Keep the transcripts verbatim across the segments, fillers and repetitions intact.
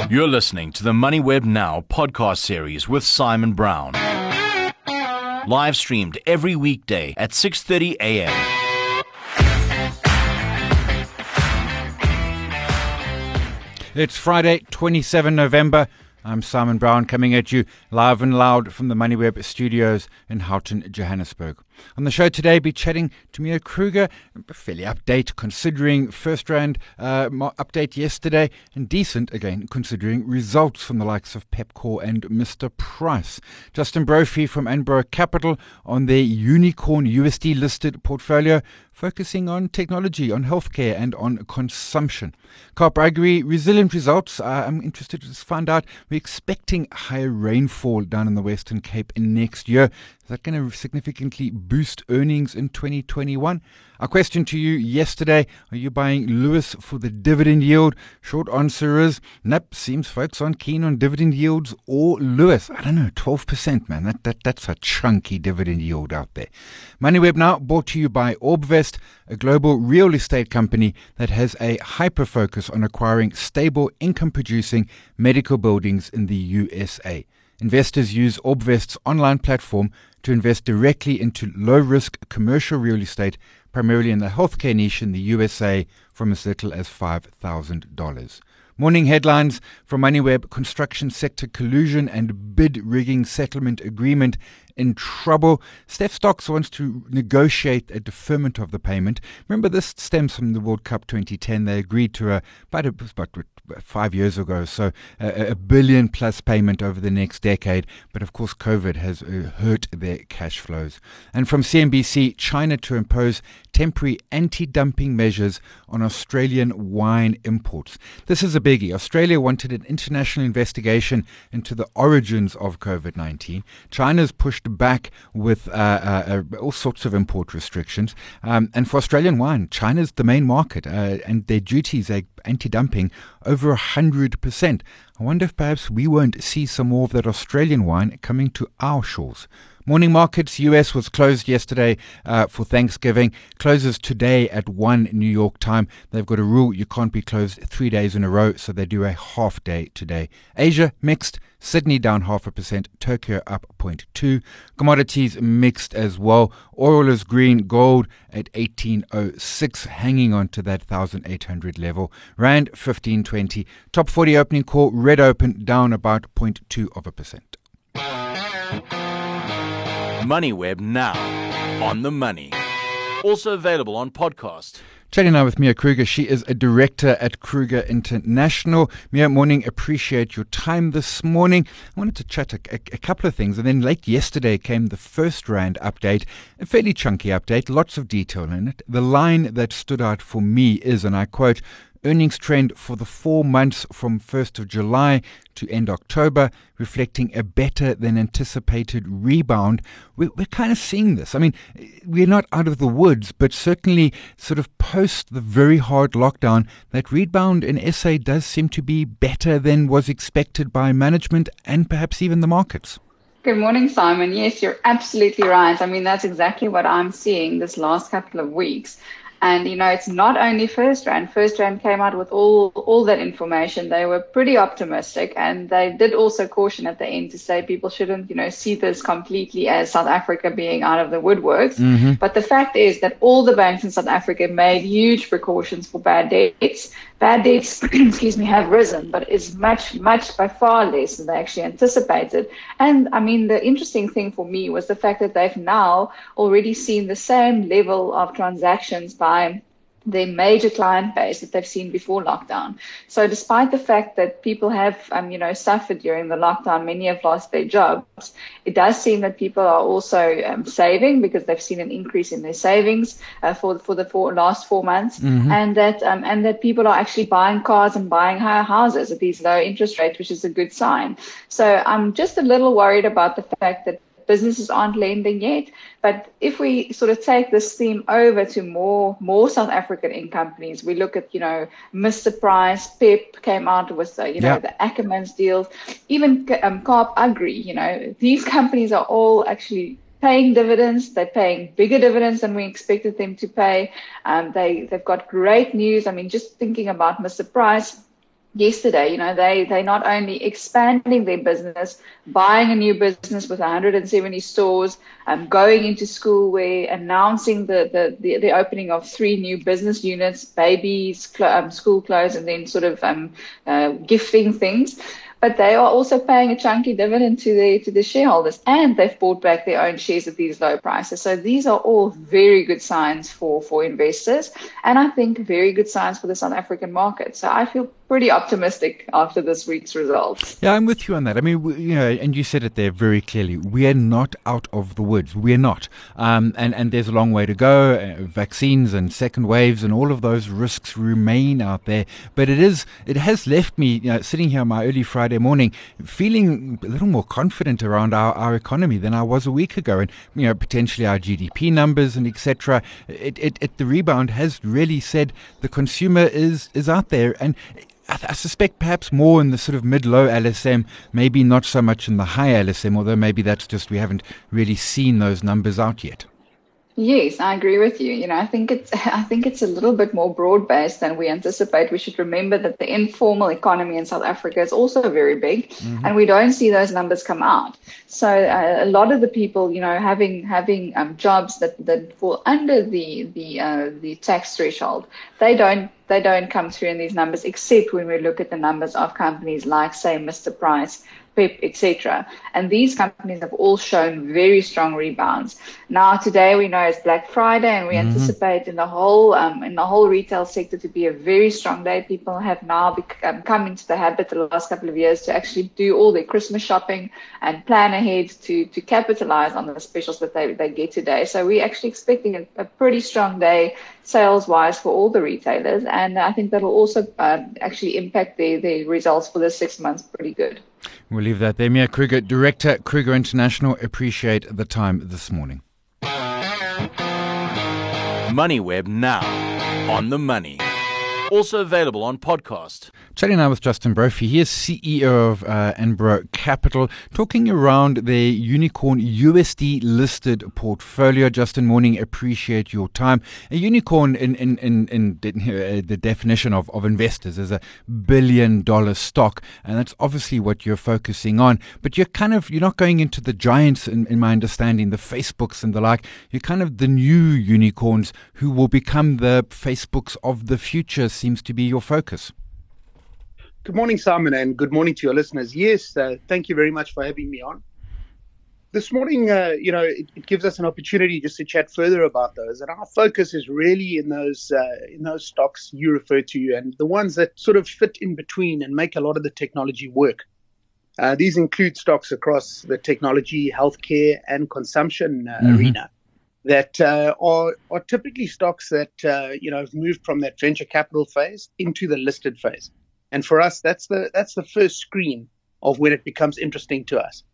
You're listening to the MoneyWeb Now podcast series with Simon Brown. Live streamed every weekday at six thirty a.m. It's Friday, the twenty-seventh of November. I'm Simon Brown, coming at you live and loud from the MoneyWeb studios in Houghton, Johannesburg. On the show today, be chatting to Mia Kruger, a fairly update considering first rand uh, update yesterday, and decent again considering results from the likes of Pepkor and Mister Price. Justin Brophy from Anbro Capital on their unicorn U S D listed portfolio, focusing on technology, on healthcare and on consumption. Kaap Agri, resilient results. Uh, I'm interested to find out, we're expecting higher rainfall down in the Western Cape in next year. Is that going to significantly boost earnings in twenty twenty-one? Our question to you yesterday, are you buying Lewis for the dividend yield? Short answer is, nope, seems folks aren't keen on dividend yields or Lewis. I don't know, twelve percent, man. That, that That's a chunky dividend yield out there. MoneyWeb Now, brought to you by Orbvest, a global real estate company that has a hyper-focus on acquiring stable income-producing medical buildings in the U S A. Investors use Orbvest's online platform to invest directly into low-risk commercial real estate, primarily in the healthcare niche in the U S A, from as little as five thousand dollars. Morning headlines from MoneyWeb: construction sector collusion and bid rigging settlement agreement in trouble. Steph Stocks wants to negotiate a deferment of the payment. Remember, this stems from the World Cup twenty ten. They agreed to a, about, a, about five years ago, so a, a billion plus payment over the next decade. But of course, COVID has uh, hurt their cash flows. And from C N B C, China to impose temporary anti-dumping measures on Australian wine imports. This is a biggie. Australia wanted an international investigation into the origins of COVID nineteen. China's pushed back with uh, uh, uh, all sorts of import restrictions. Um, and for Australian wine, China's the main market, uh, and their duties are anti-dumping over one hundred percent. I wonder if perhaps we won't see some more of that Australian wine coming to our shores. Morning markets, U S was closed yesterday uh, for Thanksgiving. Closes today at one New York time. They've got a rule, you can't be closed three days in a row, so they do a half day today. Asia, mixed. Sydney down half a percent. Tokyo up zero point two. Commodities mixed as well. Oil is green. Gold at eighteen oh six, hanging on to that one thousand eight hundred level. Rand fifteen twenty. Top forty opening call. Red open down about zero point two of a percent. MoneyWeb Now, on the money. Also available on podcast. Chatting now with Mia Kruger. She is a director at Kruger International. Mia, morning. Appreciate your time this morning. I wanted to chat a, a, a couple of things. And then late yesterday came the first rand update, a fairly chunky update, lots of detail in it. The line that stood out for me is, and I quote, earnings trend for the four months from first of July to end October, reflecting a better than anticipated rebound. We're, we're kind of seeing this. I mean, we're not out of the woods, but certainly sort of post the very hard lockdown, that rebound in S A does seem to be better than was expected by management and perhaps even the markets. Good morning, Simon. Yes, you're absolutely right. I mean, that's exactly what I'm seeing this last couple of weeks. And, you know, it's not only First Rand. First Rand came out with all all that information. They were pretty optimistic, and they did also caution at the end to say people shouldn't, you know, see this completely as South Africa being out of the woodworks. Mm-hmm. But the fact is that all the banks in South Africa made huge precautions for bad debts. Bad debts, excuse me, have risen, but it's much, much by far less than they actually anticipated. And I mean, the interesting thing for me was the fact that they've now already seen the same level of transactions by their major client base that they've seen before lockdown. So despite the fact that people have, um, you know, suffered during the lockdown, many have lost their jobs, it does seem that people are also um, saving because they've seen an increase in their savings uh, for for the four, last four months, mm-hmm. and that um, and that people are actually buying cars and buying higher houses at these low interest rates, which is a good sign. So I'm just a little worried about the fact that businesses aren't lending yet. But if we sort of take this theme over to more more South African companies, we look at, you know, Mister Price, Pep came out with, uh, you know, yeah. the Ackermans deals, even um, Kaap Agri, you know, these companies are all actually paying dividends. They're paying bigger dividends than we expected them to pay. Um, they, they've got great news. I mean, just thinking about Mister Price, yesterday. You know, they they not only expanding their business, buying a new business with one hundred seventy stores, um, going into school, where announcing the the the, the opening of three new business units, babies, cl- um, school clothes, and then sort of um, uh, gifting things. But they are also paying a chunky dividend to the to the shareholders, and they've bought back their own shares at these low prices. So these are all very good signs for, for investors, and I think very good signs for the South African market. So I feel pretty optimistic after this week's results. Yeah, I'm with you on that. I mean, we, you know, and you said it there very clearly. We are not out of the woods. We're not. Um, and, and there's a long way to go. Uh, vaccines and second waves and all of those risks remain out there. But it is, it has left me, you know, sitting here on my early Friday morning, feeling a little more confident around our, our economy than I was a week ago. And, you know, potentially our G D P numbers and et cetera. It, it, it, the rebound has really said the consumer is, is out there. And I, th- I suspect perhaps more in the sort of mid-low L S M, maybe not so much in the high L S M, although maybe that's just we haven't really seen those numbers out yet. Yes, I agree with you. You know, I think it's I think it's a little bit more broad-based than we anticipate. We should remember that the informal economy in South Africa is also very big, mm-hmm. and we don't see those numbers come out. So uh, a lot of the people, you know, having having um, jobs that, that fall under the the uh, the tax threshold, they don't they don't come through in these numbers, except when we look at the numbers of companies like, say, Mister Price, Pep, et cetera. And these companies have all shown very strong rebounds. Now, today we know it's Black Friday, and we mm-hmm. anticipate in the whole um, in the whole retail sector to be a very strong day. People have now become, come into the habit the last couple of years to actually do all their Christmas shopping and plan ahead to to capitalize on the specials that they, they get today. So we're actually expecting a, a pretty strong day sales-wise for all the retailers, and I think that'll also uh, actually impact their, their results for the six months pretty good. We'll leave that there. Mia Kruger, Director, Kruger International. Appreciate the time this morning. MoneyWeb now on the money. Also available on podcast. Chatting now with Justin Brophy. He is C E O of uh, Enbro Capital, talking around their unicorn U S D listed portfolio. Justin, morning. Appreciate your time. A unicorn, in in in, in the, uh, the definition of, of investors, is a billion dollar stock, and that's obviously what you're focusing on. But you're kind of you're not going into the giants, in, in my understanding, the Facebooks and the like. You're kind of the new unicorns who will become the Facebooks of the future. Seems to be your focus. Good morning, Simon, and good morning to your listeners. Yes, uh, thank you very much for having me on. This morning, uh, you know, it, it gives us an opportunity just to chat further about those. And our focus is really in those uh, in those stocks you refer to, and the ones that sort of fit in between and make a lot of the technology work. Uh, these include stocks across the technology, healthcare, and consumption uh, mm-hmm. arena. That uh, are, are typically stocks that, uh, you know, have moved from that venture capital phase into the listed phase. And for us, that's the that's the first screen of when it becomes interesting to us.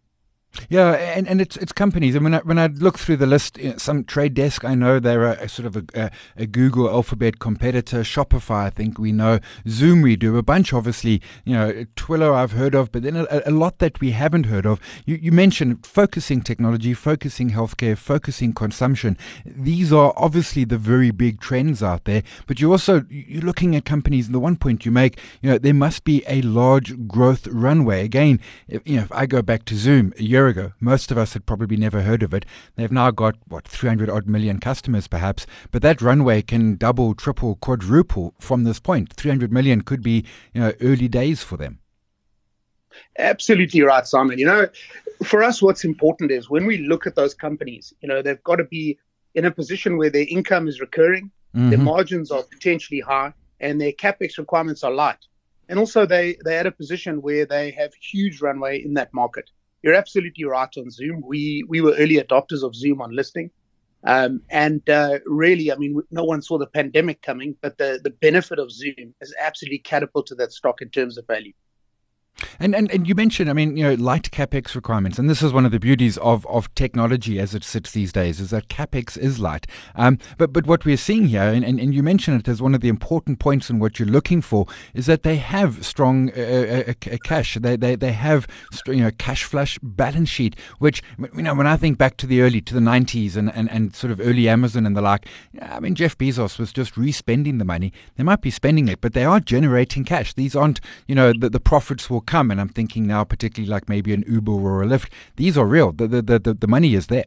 Yeah, and, and it's it's companies. I mean, when I, when I look through the list, you know, some Trade Desk, I know they're a, a sort of a, a, a Google Alphabet competitor. Shopify, I think we know. Zoom, we do. A bunch, obviously. You know, Twilio, I've heard of, but then a, a lot that we haven't heard of. You, you mentioned focusing technology, focusing healthcare, focusing consumption. These are obviously the very big trends out there. But you also you're looking at companies. And the one point you make, you know, there must be a large growth runway. Again, if, you know, if I go back to Zoom a year ago, most of us had probably never heard of it. They've now got, what, three hundred odd million customers perhaps, but that runway can double, triple, quadruple from this point. three hundred million could be, you know, early days for them. Absolutely right, Simon. You know, for us, what's important is when we look at those companies, you know, they've got to be in a position where their income is recurring, mm-hmm. their margins are potentially high, and their capex requirements are light. And also they, they're at a position where they have huge runway in that market. You're absolutely right on Zoom. We we were early adopters of Zoom on listing. Um, and uh, really, I mean, no one saw the pandemic coming, but the, the benefit of Zoom has absolutely catapulted that stock in terms of value. And, and and you mentioned, I mean, you know, light CapEx requirements, and this is one of the beauties of, of technology as it sits these days, is that CapEx is light. Um, but but what we're seeing here, and, and, and you mentioned it as one of the important points in what you're looking for, is that they have strong uh, uh, uh, cash. They they they have you know cash flush balance sheet, which you know when I think back to the early to the nineties and, and, and sort of early Amazon and the like, I mean Jeff Bezos was just re-spending the money. They might be spending it, but they are generating cash. These aren't you know the, the profits will come, and I'm thinking now particularly like maybe an Uber or a Lyft. These are real. The the the, the money is there.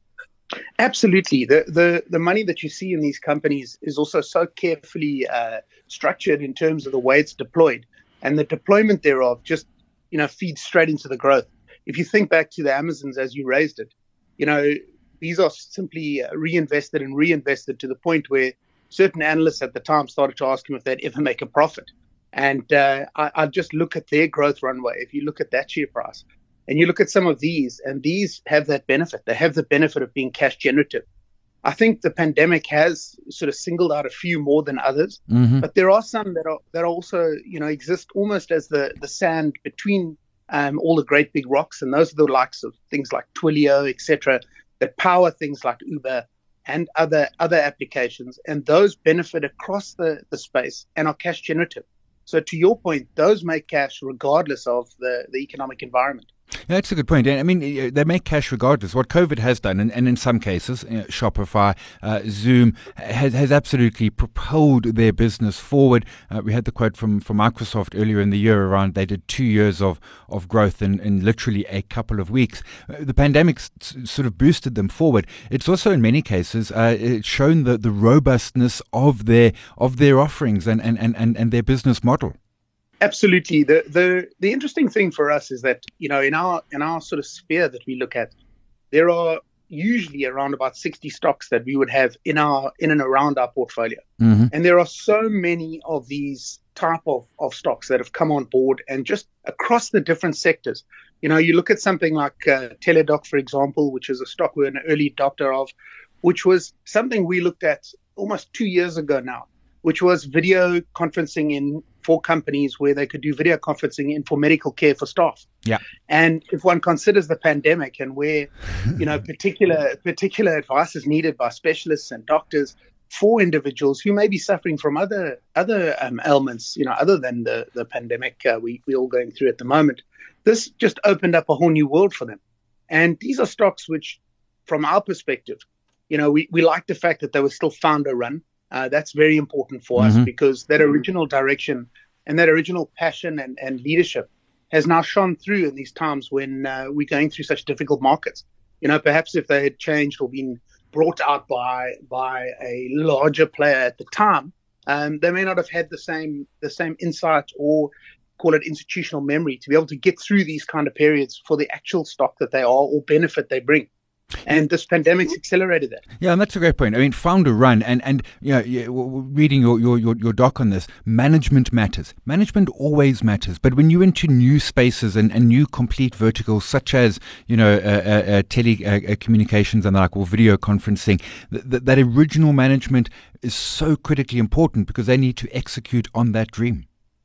Absolutely. The, the the money that you see in these companies is also so carefully uh, structured in terms of the way it's deployed, and the deployment thereof just you know feeds straight into the growth. If you think back to the Amazons as you raised it, you know these are simply uh, reinvested and reinvested to the point where certain analysts at the time started to ask them if they'd ever make a profit. And uh, I, I just look at their growth runway. If you look at that share price and you look at some of these, and these have that benefit. They have the benefit of being cash generative. I think the pandemic has sort of singled out a few more than others, mm-hmm. but there are some that are that also, you know, exist almost as the, the sand between um, all the great big rocks. And those are the likes of things like Twilio, et cetera, that power things like Uber and other other applications. And those benefit across the, the space and are cash generative. So to your point, those make cash regardless of the, the economic environment. Yeah, that's a good point. I mean, they make cash regardless. What COVID has done, and, and in some cases, you know, Shopify, uh, Zoom, has, has absolutely propelled their business forward. Uh, we had the quote from, from Microsoft earlier in the year around they did two years of, of growth in, in literally a couple of weeks. Uh, the pandemic s- sort of boosted them forward. It's also in many cases uh, it's shown the, the robustness of their of their offerings and, and, and, and, and their business model. Absolutely. The the the interesting thing for us is that, you know, in our in our sort of sphere that we look at, there are usually around about sixty stocks that we would have in our in and around our portfolio. Mm-hmm. And there are so many of these type of, of stocks that have come on board and just across the different sectors. You know, you look at something like uh, Teladoc, for example, which is a stock we're an early adopter of, which was something we looked at almost two years ago now, which was video conferencing in for companies where they could do video conferencing in for medical care for staff. Yeah. And if one considers the pandemic and where, you know, particular particular advice is needed by specialists and doctors for individuals who may be suffering from other other um, ailments, you know, other than the the pandemic uh, we we all going through at the moment, this just opened up a whole new world for them. And these are stocks which, from our perspective, you know, we we like the fact that they were still founder run. Uh, that's very important for mm-hmm. us because that original direction and that original passion and, and leadership has now shone through in these times when uh, we're going through such difficult markets. You know, perhaps if they had changed or been brought out by by a larger player at the time, um, they may not have had the same the same insight or call it institutional memory to be able to get through these kind of periods for the actual stock that they are or benefit they bring. And this pandemic's accelerated that. Yeah, and that's a great point. I mean, founder run, and and you know, yeah, reading your, your your your doc on this, management matters. Management always matters, but when you're into new spaces and, and new complete verticals, such as you know, uh, uh, uh, telecommunications uh, and like or video conferencing, th- th- that original management is so critically important because they need to execute on that dream.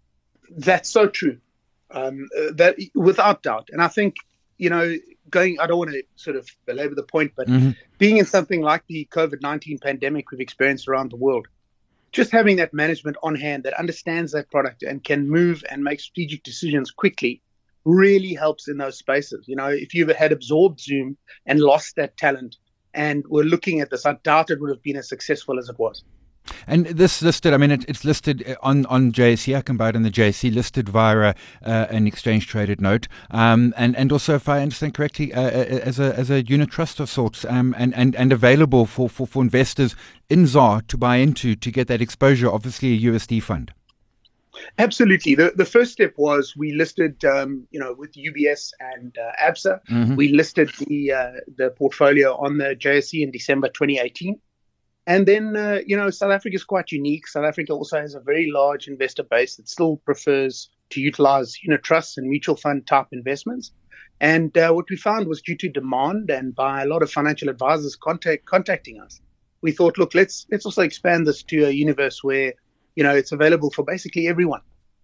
That's so true. Um, uh, that without doubt, and I think you know. Going, I don't want to sort of belabor the point, but mm-hmm. being in something like the COVID nineteen pandemic we've experienced around the world, just having that management on hand that understands that product and can move and make strategic decisions quickly really helps in those spaces. You know, if you had absorbed Zoom and lost that talent and were looking at this, I doubt it would have been as successful as it was. And this listed, I mean, it, it's listed on, on J S E. I can buy it on the J S E, listed via uh, an exchange-traded note. Um, and, and also, if I understand correctly, uh, as a as a unit trust of sorts, um, and, and, and available for, for, for investors in Z A R to buy into to get that exposure, obviously a U S D fund. Absolutely. The the first step was we listed, um, you know, with U B S and uh, A B S A, mm-hmm. we listed the uh, the portfolio on the J S E in December twenty eighteen. And then, uh, you know, South Africa is quite unique. South Africa also has a very large investor base that still prefers to utilize unit trusts and mutual fund type investments. And uh, what we found was due to demand and by a lot of financial advisors contact, contacting us, we thought, look, let's let's also expand this to a universe where, you know, it's available for basically everyone.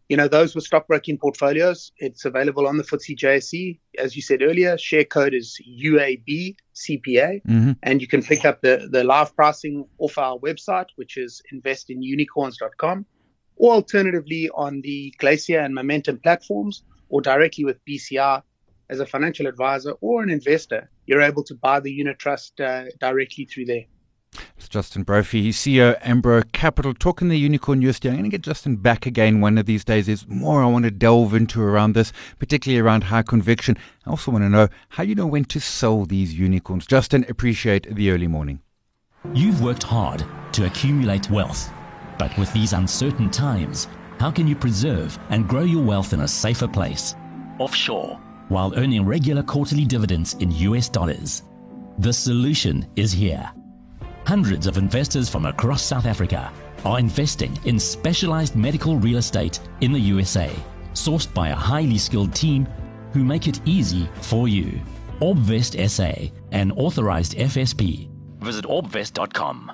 You know, those were stockbroking portfolios. It's available on the F T S E J S E. As you said earlier, share code is U A B C P A. Mm-hmm. And you can pick up the, the live pricing off our website, which is invest in unicorns dot com, or alternatively on the Glacier and Momentum platforms, or directly with B C R as a financial advisor or an investor. You're able to buy the unit trust uh, directly through there. It's Justin Brophy, he's C E O Ambro Capital, talking the unicorn U S D. I'm going to get Justin back again one of these days. There's more I want to delve into around this, particularly around high conviction. I also want to know how you know when to sell these unicorns. Justin, appreciate the early morning. You've worked hard to accumulate wealth, but with these uncertain times, how can you preserve and grow your wealth in a safer place, offshore, while earning regular quarterly dividends in U S dollars? The solution is here. Hundreds of investors from across South Africa are investing in specialized medical real estate in the U S A, sourced by a highly skilled team who make it easy for you. Orbvest S A, an authorized F S P. Visit orbvest dot com.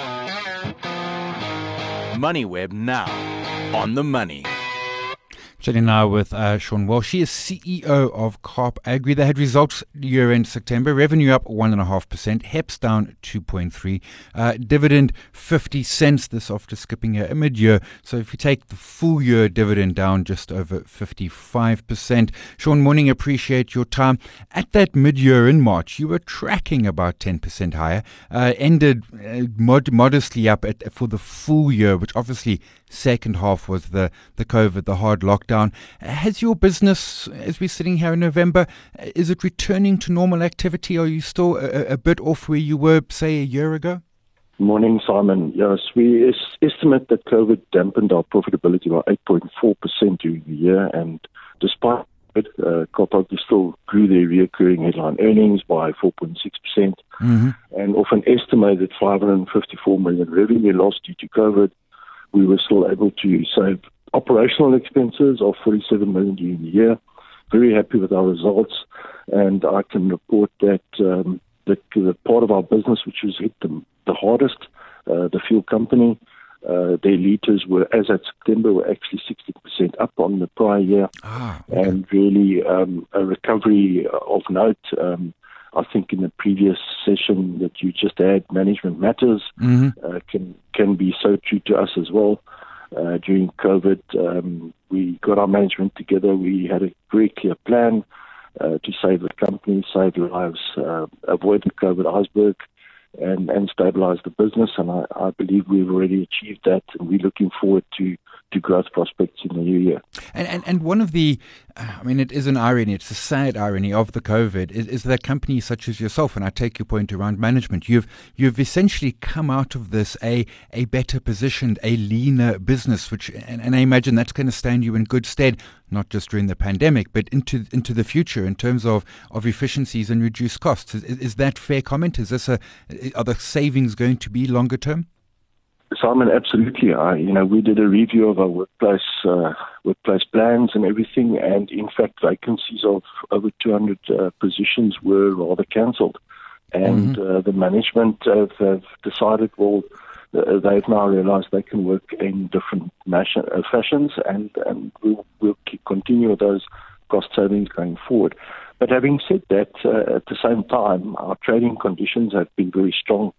MoneyWeb now, on the money. Chatting now with uh, Sean Walsh. She is C E O of Kaap Agri. They had results year-end September. Revenue up one point five percent. H E P S down two point three. Uh, dividend fifty cents. This after skipping a mid-year. So if you take the full-year dividend down just over fifty-five percent. Sean, morning. Appreciate your time. At that mid-year in March, you were tracking about ten percent higher. Uh, ended uh, mod- modestly up at, for the full year, which obviously second half was the, the COVID, the hard lockdown. Has your business, as we're sitting here in November, is it returning to normal activity? Are you still a, a bit off where you were, say, a year ago? Morning, Simon. Yes, we es- estimate that COVID dampened our profitability by eight point four percent during the year, and despite it, uh, Kaap Agri still grew their recurring headline earnings by four point six percent, Mm-hmm. and of an estimated five hundred fifty-four million revenue loss due to COVID, we were still able to save operational expenses of forty-seven million during the year. Very happy with our results, and I can report that um, the, the part of our business which was hit the, the hardest, uh, the fuel company, uh, their liters were, as at September, were actually sixty percent up on the prior year, Ah, okay. and really um, a recovery of note. Um, I think in the previous session that you just had, Management Matters, Mm-hmm. uh, can can be so true to us as well. Uh, during COVID, um, we got our management together. We had a very clear plan uh, to save the company, save lives, uh, avoid the COVID iceberg, and, and stabilize the business. And I, I believe we've already achieved that, and we're looking forward to, to growth prospects in the new year. And, and and one of the, I mean, it is an irony, it's a sad irony of the COVID, is, is that companies such as yourself, and I take your point around management, you've you've essentially come out of this a a better positioned, a leaner business, which, and, and I imagine that's going to stand you in good stead, not just during the pandemic, but into into the future in terms of, of efficiencies and reduced costs. Is, is that fair comment? Is this a, are the savings going to be longer term? Simon, absolutely. I, you know, we did a review of our workplace uh, workplace plans and everything, and in fact, vacancies of over two hundred uh, positions were rather cancelled, and Mm-hmm. uh, the management have, have decided, well, uh, they've now realised they can work in different nation, uh, fashions, and and we'll, we'll keep, continue with those cost savings going forward. But having said that, uh, at the same time, our trading conditions have been very strong.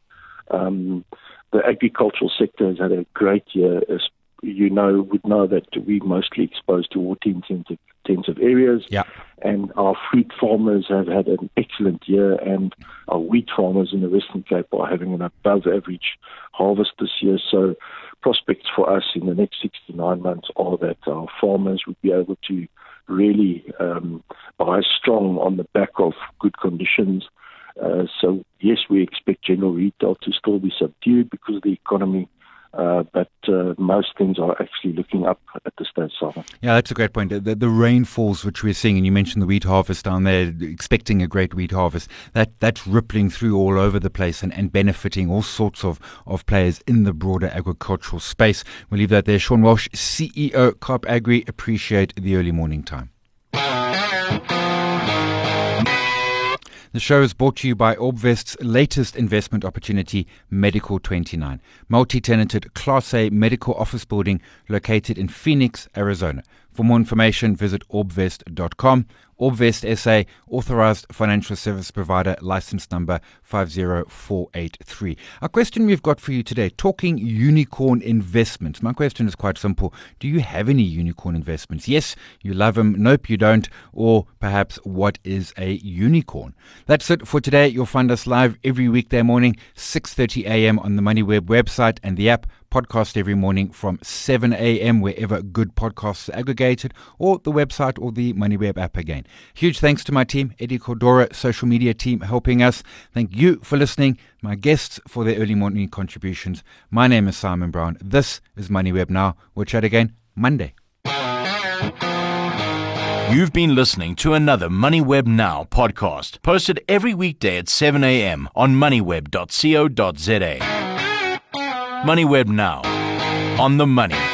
Um, The agricultural sector has had a great year. As you know, would know that we're mostly exposed to water-intensive intensive areas. Yeah. And our fruit farmers have had an excellent year, and our wheat farmers in the Western Cape are having an above-average harvest this year. So prospects for us in the next six to nine months are that our farmers would be able to really um, buy strong on the back of good conditions. Uh, so, yes, we expect general retail to still be subdued because of the economy, uh, but uh, most things are actually looking up at the stage, Simon. Yeah, that's a great point. The, the rainfalls which we're seeing, and you mentioned the wheat harvest down there, expecting a great wheat harvest, that that's rippling through all over the place and, and benefiting all sorts of, of players in the broader agricultural space. We'll leave that there. Sean Walsh, C E O, Kaap Agri. Appreciate the early morning time. The show is brought to you by Orbvest's latest investment opportunity, Medical twenty-nine, multi-tenanted Class A medical office building located in Phoenix, Arizona. For more information, visit orbvest dot com. Orbvest S A, authorized financial service provider, license number five zero four eight three. Our question we've got for you today, talking unicorn investments. My question is quite simple. Do you have any unicorn investments? Yes, you love them. Nope, you don't. Or perhaps, what is a unicorn? That's it for today. You'll find us live every weekday morning, six thirty a.m. on the MoneyWeb website and the app. Podcast every morning from seven a.m. wherever good podcasts are aggregated, or the website or the MoneyWeb app again. Huge thanks to my team, Eddie Cordora, social media team helping us. Thank you for listening. My guests for their early morning contributions. My name is Simon Brown. This is MoneyWeb Now. We'll chat again Monday. You've been listening to another MoneyWeb Now podcast, posted every weekday at seven a.m. on moneyweb dot co dot za. MoneyWeb Now, on the money.